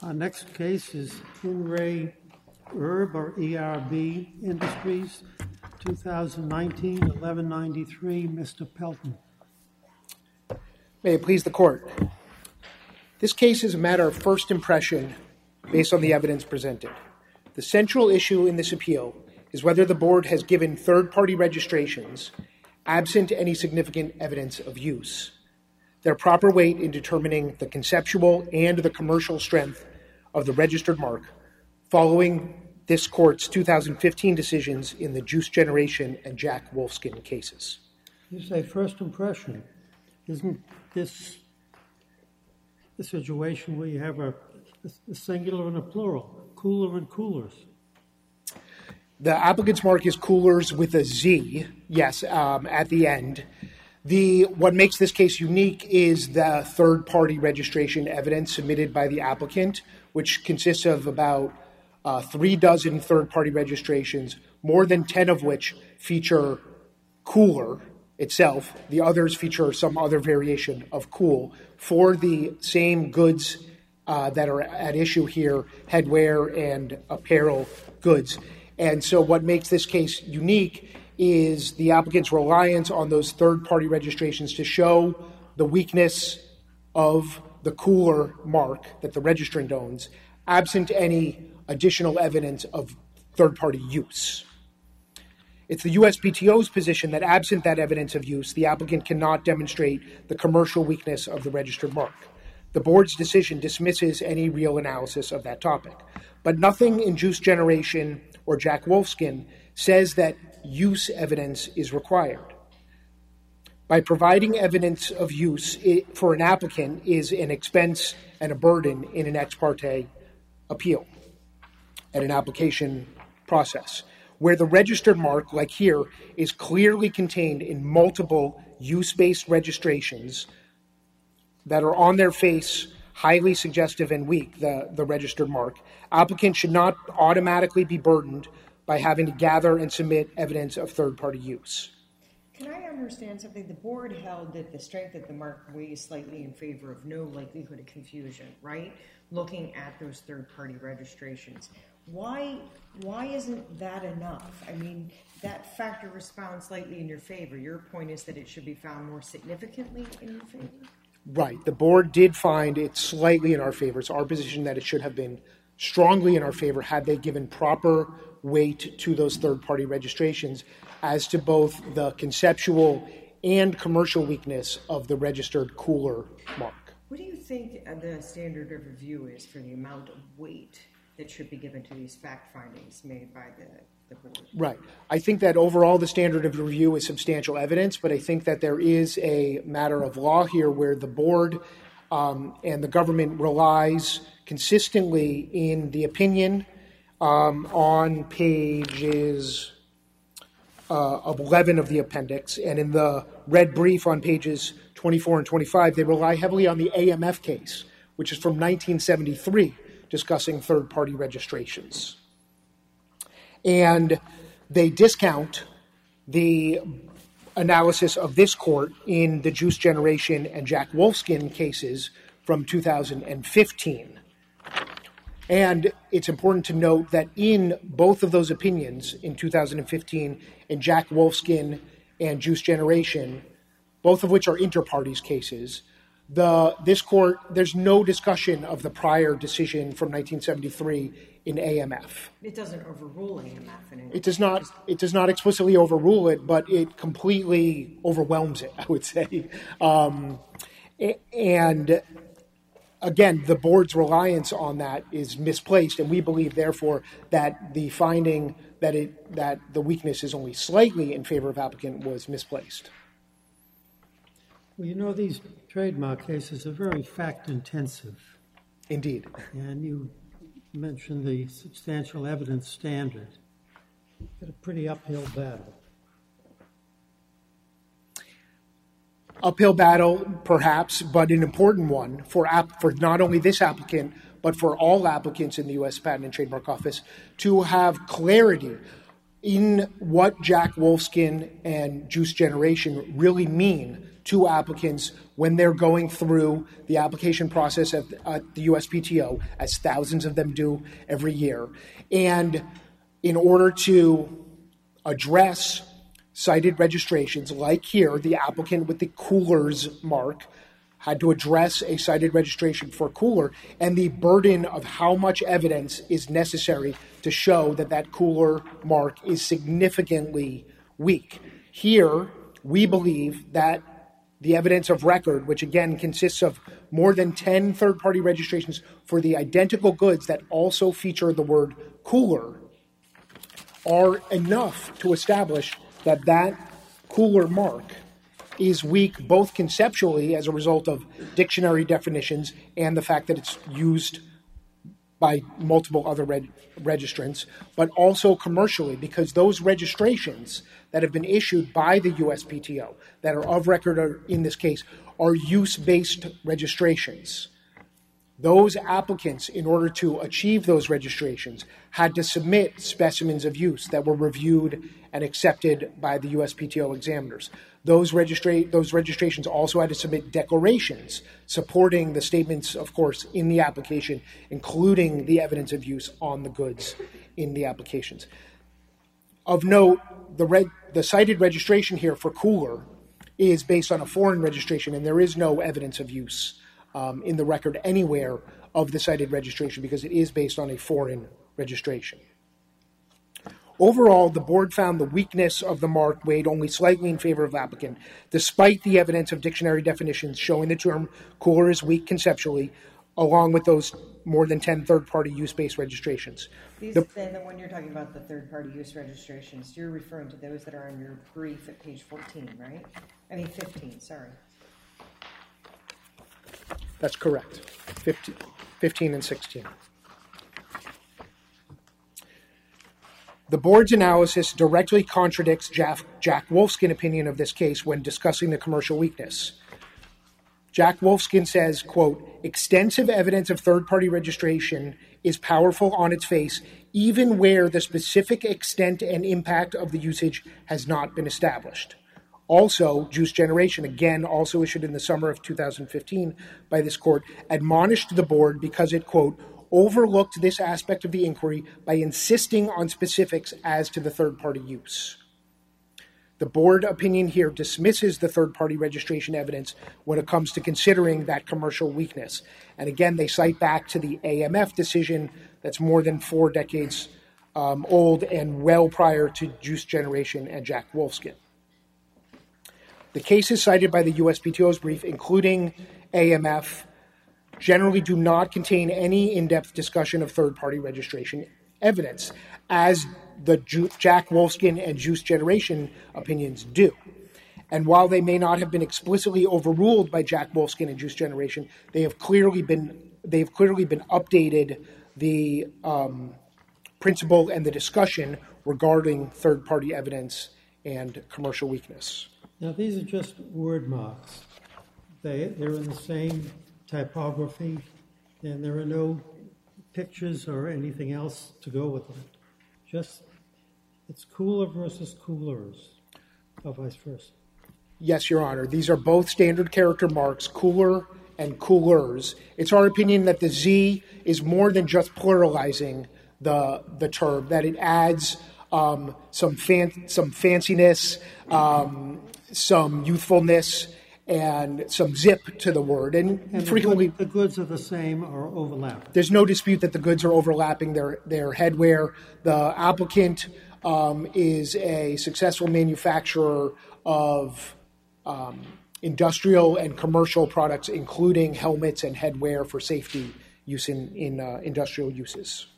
Our next case is In Re Herb or ERB Industries, 2019-1193. Mr. Pelton. May it please the Court. This case is a matter of first impression based on the evidence presented. The central issue in this appeal is whether the Board has given third-party registrations absent any significant evidence of use their proper weight in determining the conceptual and the commercial strength of the registered mark following this Court's 2015 decisions in the Juice Generation and Jack Wolfskin cases. You say first impression. Isn't this the situation where you have a singular and a plural, cooler and coolers? The applicant's mark is coolers with a Z, yes, at the end. What makes this case unique is the third-party registration evidence submitted by the applicant, which consists of about 36 third-party registrations, more than 10 of which feature cooler itself. The others feature some other variation of cool for the same goods that are at issue here, headwear and apparel goods. And so what makes this case unique is the applicant's reliance on those third-party registrations to show the weakness of the cooler mark that the registrant owns, absent any additional evidence of third-party use. It's the USPTO's position that absent that evidence of use, the applicant cannot demonstrate the commercial weakness of the registered mark. The Board's decision dismisses any real analysis of that topic. But nothing in Juice Generation or Jack Wolfskin says that use evidence is required. By providing evidence of use for an applicant is an expense and a burden in an ex parte appeal and an application process, where the registered mark, like here, is clearly contained in multiple use-based registrations that are on their face highly suggestive and weak, the registered mark. Applicants should not automatically be burdened by having to gather and submit evidence of third-party use. Can I understand something? The Board held that the strength of the mark weighs slightly in favor of no likelihood of confusion, right? Looking at those third-party registrations. Why isn't that enough? I mean, that factor responds slightly in your favor. Your point is that it should be found more significantly in your favor? Right. The Board did find it slightly in our favor. It's our position that it should have been strongly in our favor had they given proper weight to those third-party registrations as to both the conceptual and commercial weakness of the registered cooler mark. What do you think the standard of review is for the amount of weight that should be given to these fact findings made by the Board? Right. I think that overall the standard of review is substantial evidence, but I think that there is a matter of law here where the Board and the government relies consistently in the opinion on pages 11 of the appendix, and in the red brief on pages 24 and 25, they rely heavily on the AMF case, which is from 1973, discussing third-party registrations. And they discount the analysis of this court in the Juice Generation and Jack Wolfskin cases from 2015. And it's important to note that in both of those opinions, in 2015, in Jack Wolfskin and Juice Generation, both of which are inter-parties cases, this court, there's no discussion of the prior decision from 1973 in AMF. It doesn't overrule AMF in any way. It does not explicitly overrule it, but it completely overwhelms it, I would say. And again, the Board's reliance on that is misplaced, and we believe, therefore, that the finding that the weakness is only slightly in favor of applicant was misplaced. Well, you know, these trademark cases are very fact-intensive. Indeed. And you mentioned the substantial evidence standard. It's a pretty uphill battle. Uphill battle, perhaps, but an important one for not only this applicant, but for all applicants in the U.S. Patent and Trademark Office to have clarity. in what Jack Wolfskin and Juice Generation really mean to applicants when they're going through the application process at the USPTO, as thousands of them do every year. And in order to address cited registrations, like here, the applicant with the Coolers mark had to address a cited registration for Cooler and the burden of how much evidence is necessary to show that that Cooler mark is significantly weak. Here, we believe that the evidence of record, which again consists of more than 10 third-party registrations for the identical goods that also feature the word Cooler, are enough to establish that that Cooler mark is weak both conceptually as a result of dictionary definitions and the fact that it's used by multiple other registrants, but also commercially, because those registrations that have been issued by the USPTO that are of record in this case are use-based registrations. Those applicants, in order to achieve those registrations, had to submit specimens of use that were reviewed and accepted by the USPTO examiners. Those registrations also had to submit declarations supporting the statements, of course, in the application, including the evidence of use on the goods in the applications. Of note, the cited registration here for Cooler is based on a foreign registration, and there is no evidence of use in the record anywhere of the cited registration because it is based on a foreign registration. Overall, the board found the weakness of the mark weighed only slightly in favor of the applicant, despite the evidence of dictionary definitions showing the term Cooler is weak conceptually, along with those more than 10 third-party use-based registrations. Then the one you're talking about, the third-party use registrations, you're referring to those that are on your brief at page 14, right? I mean 15, sorry. That's correct. 15 and 16. The board's analysis directly contradicts Jack Wolfskin's opinion of this case when discussing the commercial weakness. Jack Wolfskin says, quote, extensive evidence of third-party registration is powerful on its face, even where the specific extent and impact of the usage has not been established. Also, Juice Generation, again also issued in the summer of 2015 by this court, admonished the board because it, quote, overlooked this aspect of the inquiry by insisting on specifics as to the third-party use. The board opinion here dismisses the third-party registration evidence when it comes to considering that commercial weakness. And again, they cite back to the AMF decision that's more than 4 decades old and well prior to Juice Generation and Jack Wolfskin. The cases cited by the USPTO's brief, including AMF, generally do not contain any in-depth discussion of third-party registration evidence, as the Jack Wolfskin and Juice Generation opinions do. And while they may not have been explicitly overruled by Jack Wolfskin and Juice Generation, they have clearly been updated the principle and the discussion regarding third-party evidence and commercial weakness. Now, these are just word marks. They're in the same typography, and there are no pictures or anything else to go with them. Just, it's Cooler versus Coolers, or vice versa. Yes, Your Honor. These are both standard character marks, Cooler and Coolers. It's our opinion that the Z is more than just pluralizing the term, that it adds some fanciness, some youthfulness, and some zip to the word. And frequently the goods are the same or overlap. There's no dispute that the goods are overlapping their headwear. The applicant is a successful manufacturer of industrial and commercial products, including helmets and headwear for safety use in industrial uses.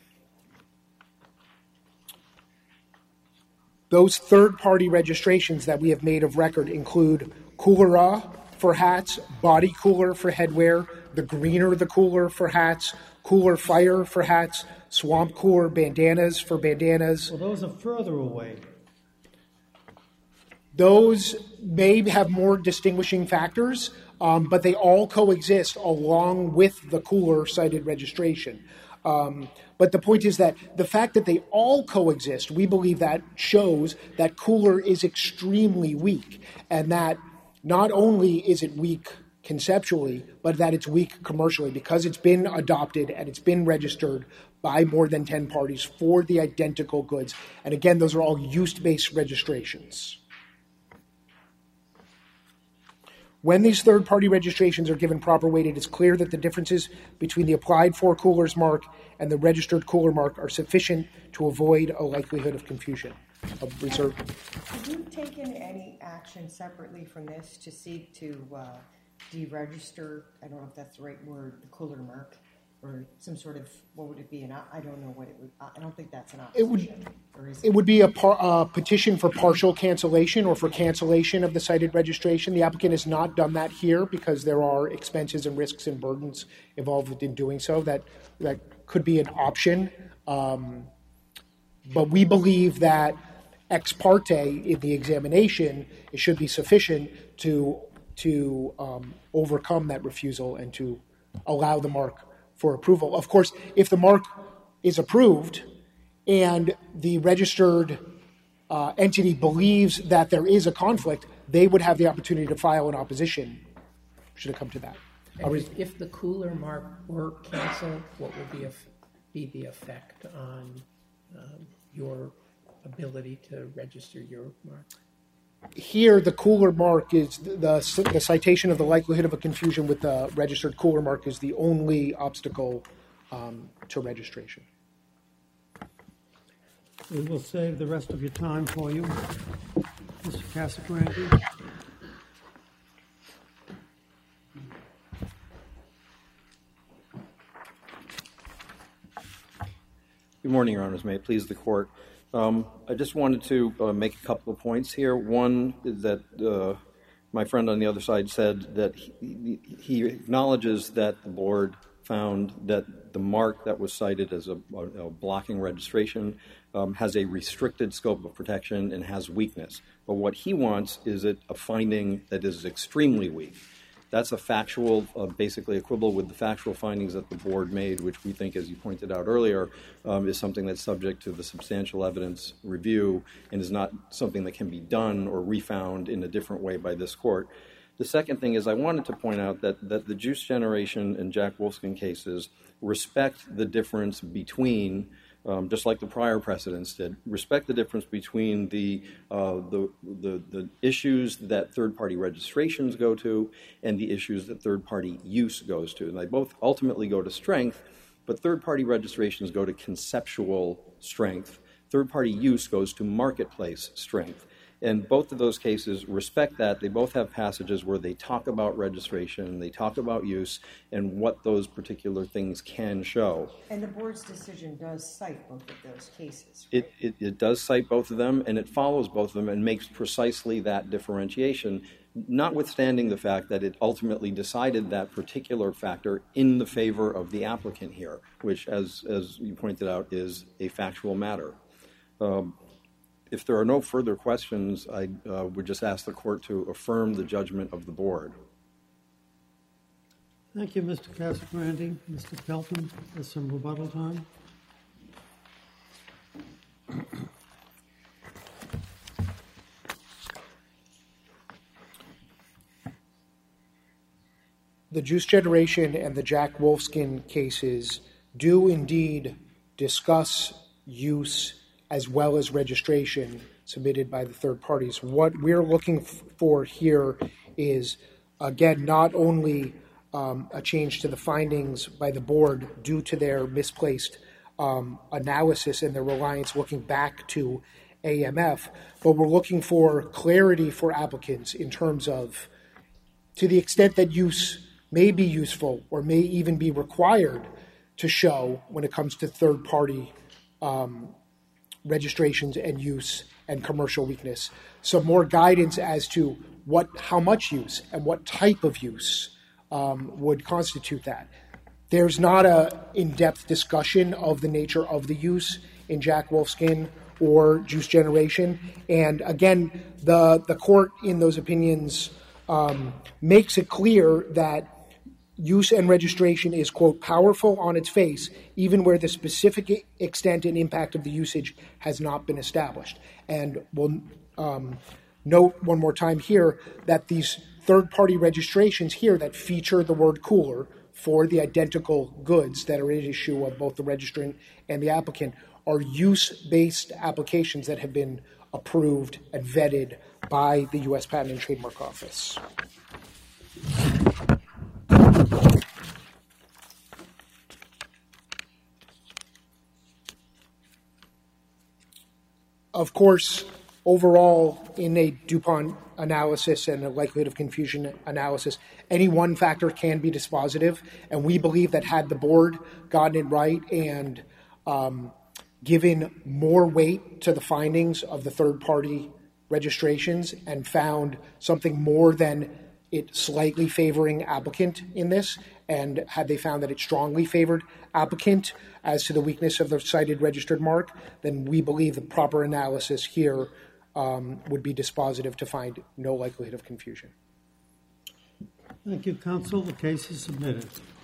Those third-party registrations that we have made of record include Coolera for hats, Body Cooler for headwear, the Greener the Cooler for hats, Cooler Fire for hats, Swamp Cooler bandanas for bandanas. Well, those are further away. Those may have more distinguishing factors, but they all coexist along with the Cooler cited registration. But the point is that the fact that they all coexist, we believe that shows that Cooler is extremely weak, and that not only is it weak conceptually, but that it's weak commercially because it's been adopted and it's been registered by more than 10 parties for the identical goods. And again, those are all use-based registrations. When these third-party registrations are given proper weight, it is clear that the differences between the applied for Cooler's mark and the registered Cooler mark are sufficient to avoid a likelihood of confusion. Have you taken any action separately from this to seek to deregister, I don't know if that's the right word, the Cooler mark, or some sort of, what would it be? I don't know what it would, I don't think that's an opposition. It would be a petition for partial cancellation or for cancellation of the cited registration. The applicant has not done that here because there are expenses and risks and burdens involved in doing so. That could be an option. But we believe that ex parte in the examination, it should be sufficient to overcome that refusal and to allow the mark for approval. Of course, if the mark is approved and the registered entity believes that there is a conflict, they would have the opportunity to file an opposition should it come to that. If the Cooler mark were canceled, what would be the effect on your ability to register your mark? Here, the Cooler mark is the citation of the likelihood of a confusion with the registered Cooler mark is the only obstacle to registration. We will save the rest of your time for you. Mr. Casagrande. Good morning, Your Honors. May it please the Court. I just wanted to make a couple of points here. One is that my friend on the other side said that he acknowledges that the board found that the mark that was cited as a blocking registration has a restricted scope of protection and has weakness. But what he wants is a finding that is extremely weak. That's a factual, basically equivalent with the factual findings that the board made, which we think, as you pointed out earlier, is something that's subject to the substantial evidence review and is not something that can be done or refound in a different way by this court. The second thing is I wanted to point out that the Juice Generation and Jack Wolfskin cases respect the difference between, just like the prior precedents did, respect the difference between the issues that third-party registrations go to and the issues that third-party use goes to. And they both ultimately go to strength, but third-party registrations go to conceptual strength. Third-party use goes to marketplace strength. And both of those cases respect that. They both have passages where they talk about registration, they talk about use, and what those particular things can show. And the board's decision does cite both of those cases, right? It does cite both of them, and it follows both of them and makes precisely that differentiation, notwithstanding the fact that it ultimately decided that particular factor in the favor of the applicant here, which, as you pointed out, is a factual matter. If there are no further questions, I would just ask the court to affirm the judgment of the board. Thank you, Mr. Casagrande. Mr. Pelton has some rebuttal time. The Juice Generation and the Jack Wolfskin cases do indeed discuss use as well as registration submitted by the third parties. What we're looking for here is, again, not only a change to the findings by the board due to their misplaced analysis and their reliance looking back to AMF, but we're looking for clarity for applicants in terms of, to the extent that use may be useful or may even be required to show when it comes to third-party registrations and use and commercial weakness. Some more guidance as to how much use and what type of use would constitute that. There's not a in-depth discussion of the nature of the use in Jack Wolfskin or Juice Generation. And again, the court in those opinions makes it clear that use and registration is, quote, powerful on its face, even where the specific extent and impact of the usage has not been established. And we'll note one more time here that these third-party registrations here that feature the word cooler for the identical goods that are at issue of both the registrant and the applicant are use-based applications that have been approved and vetted by the U.S. Patent and Trademark Office. Of course, overall, in a DuPont analysis and a likelihood of confusion analysis, any one factor can be dispositive, and we believe that had the board gotten it right and given more weight to the findings of the third-party registrations and found something more than it slightly favoring applicant in this, and had they found that it strongly favored applicant as to the weakness of the cited registered mark, then we believe the proper analysis here would be dispositive to find no likelihood of confusion. Thank you, counsel. The case is submitted.